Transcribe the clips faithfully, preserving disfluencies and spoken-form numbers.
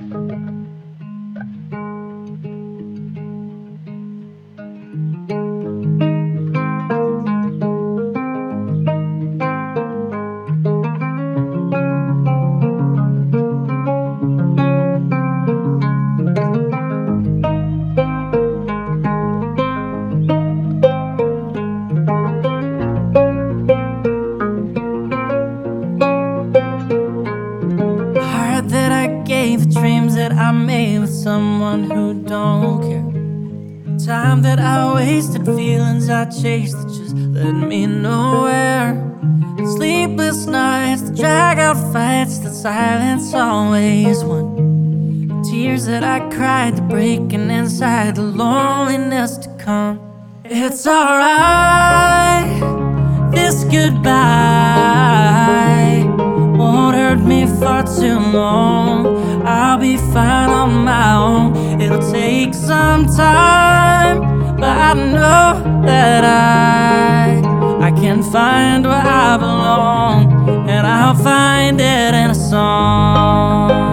Heart that I gave, the dreams that I made with someone who don't care. Time that I wasted, feelings I chased that just led me nowhere. Sleepless nights, the drag out fights, the silence always won. Tears that I cried, the breaking inside, the loneliness to come. It's alright, this goodbye won't hurt me for too long. I'll be fine on my own. It'll take some time, but I know that I I can find where I belong, and I'll find it in a song.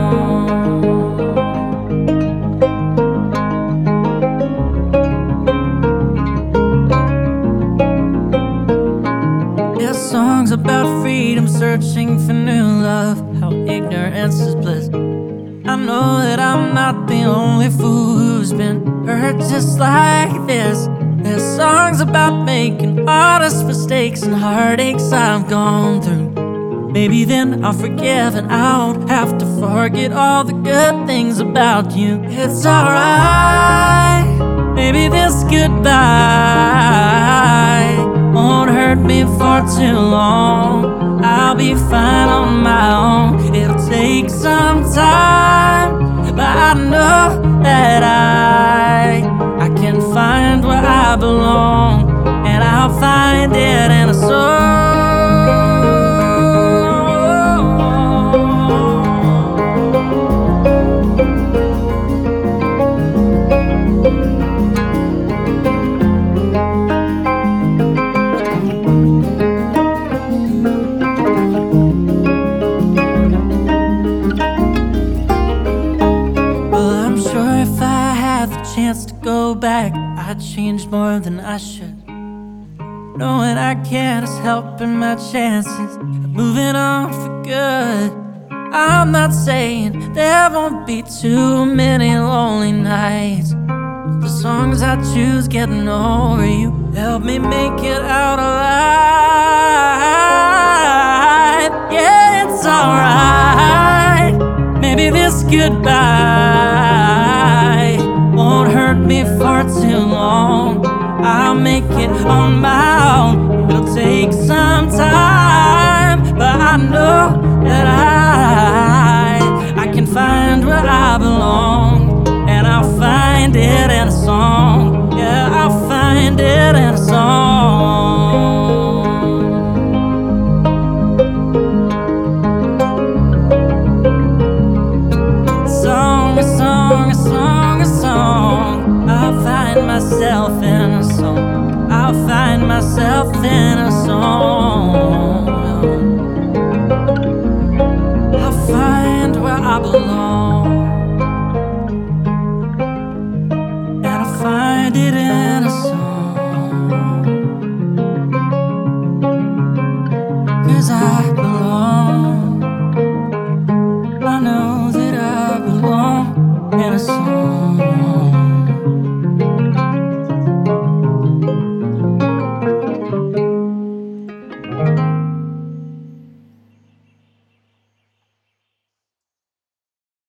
There's songs about freedom, searching for new love, how ignorance is bliss. I know that I'm not the only fool who's been hurt just like this. There's songs about making honest mistakes and heartaches I've gone through. Maybe then I'll forgive and I won't have to forget all the good things about you. It's alright, maybe this goodbye won't hurt me for too long. I'll be fine on my own. It'll take some time, but I know that I I can find where I belong, and I'll find it in a song. Chance to go back, I changed more than I should. Knowing I can't is helping my chances of moving on for good. I'm not saying there won't be too many lonely nights. The songs I choose getting over you help me make it out alive. Yeah, it's alright, maybe this goodbye won't hurt me for too long. I'll make it on my own. It'll take some time, but I know that I I can find where I belong, and I'll find it in a song. Yeah, I'll find it in a song. Song, a song, a song, a song. I'll find myself in a song. I'll find myself in a song.